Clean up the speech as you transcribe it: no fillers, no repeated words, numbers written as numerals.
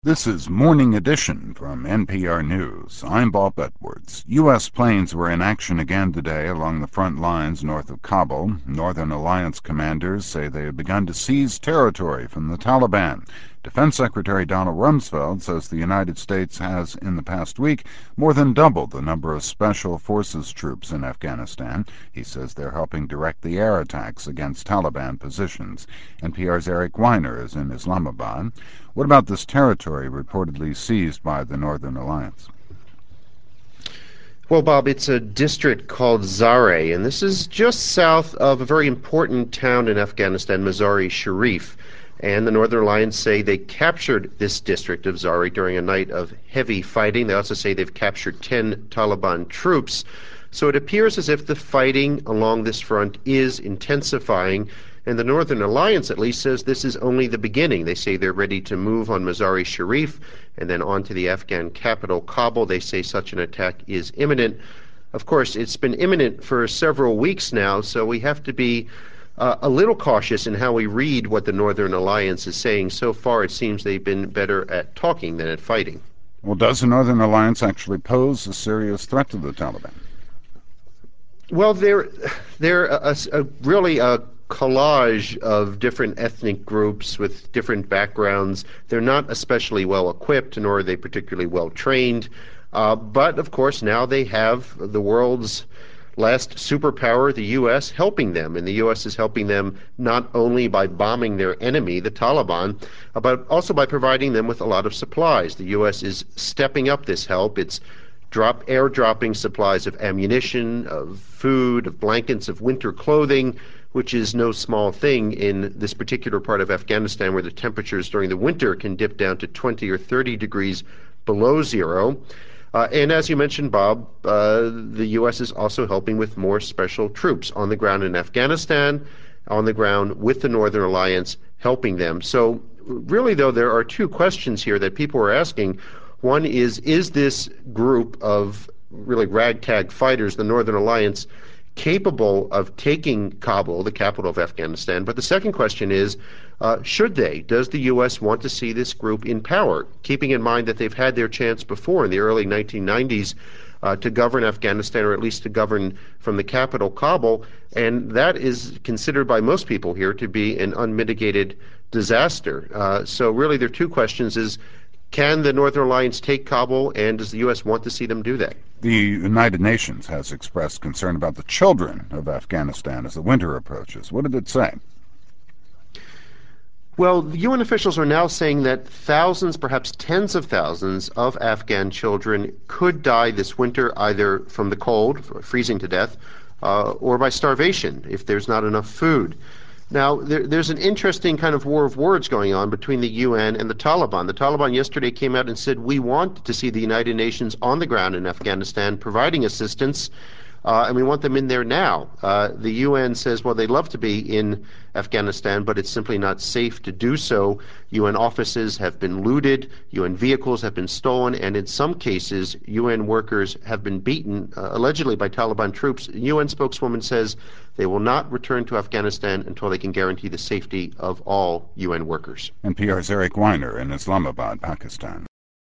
This is Morning Edition from NPR News. I'm Bob Edwards. U.S. planes were in action again today along the front lines north of Kabul. Northern Alliance commanders say they have begun to seize territory from the Taliban. Defense Secretary Donald Rumsfeld says the United States has, in the past week, more than doubled the number of Special Forces troops in Afghanistan. He says they're helping direct the air attacks against Taliban positions. NPR's Eric Weiner is in Islamabad. What about this territory reportedly seized by the Northern Alliance? Well, Bob, it's a district called Zare, and this is just south of a very important town in Afghanistan, Mazar-e-Sharif. And the Northern Alliance say they captured this district of Zare during a night of heavy fighting. They also say they've captured 10 Taliban troops. So it appears as if the fighting along this front is intensifying. And the Northern Alliance, at least, says this is only the beginning. They say they're ready to move on Mazar-e-Sharif and then on to the Afghan capital, Kabul. They say such an attack is imminent. Of course, it's been imminent for several weeks now, so we have to be a little cautious in how we read what the Northern Alliance is saying. So far, it seems they've been better at talking than at fighting. Well, does the Northern Alliance actually pose a serious threat to the Taliban? Well, they're really a collage of different ethnic groups with different backgrounds. They're not especially well equipped, nor are they particularly well trained. But, of course, now they have the world's last superpower, the U.S., helping them. And the U.S. is helping them not only by bombing their enemy, the Taliban, but also by providing them with a lot of supplies. The U.S. is stepping up this help. It's airdropping supplies of ammunition, of food, of blankets, of winter clothing, which is no small thing in this particular part of Afghanistan where the temperatures during the winter can dip down to 20 or 30 degrees below zero. And as you mentioned, Bob, the U.S. is also helping with more special troops on the ground in Afghanistan, on the ground with the Northern Alliance, helping them. So really, though, there are two questions here that people are asking. One is this group of really ragtag fighters, the Northern Alliance, capable of taking Kabul, the capital of Afghanistan? But the second question is, should they? Does the U.S. want to see this group in power, keeping in mind that they've had their chance before in the early 1990s to govern Afghanistan, or at least to govern from the capital, Kabul, and that is considered by most people here to be an unmitigated disaster. So really there are two questions. Can the Northern Alliance take Kabul, and does the U.S. want to see them do that? The United Nations has expressed concern about the children of Afghanistan as the winter approaches. What did it say? Well, the UN officials are now saying that thousands, perhaps tens of thousands of Afghan children could die this winter either from the cold, freezing to death, or by starvation if there's not enough food. Now, there's an interesting kind of war of words going on between the UN and the Taliban. The Taliban yesterday came out and said, we want to see the United Nations on the ground in Afghanistan providing assistance, and we want them in there now. The UN says, well, they'd love to be in Afghanistan, but it's simply not safe to do so. UN offices have been looted, UN vehicles have been stolen, and in some cases, UN workers have been beaten, allegedly by Taliban troops. A UN spokeswoman says they will not return to Afghanistan until they can guarantee the safety of all UN workers. NPR's Eric Weiner in Islamabad, Pakistan.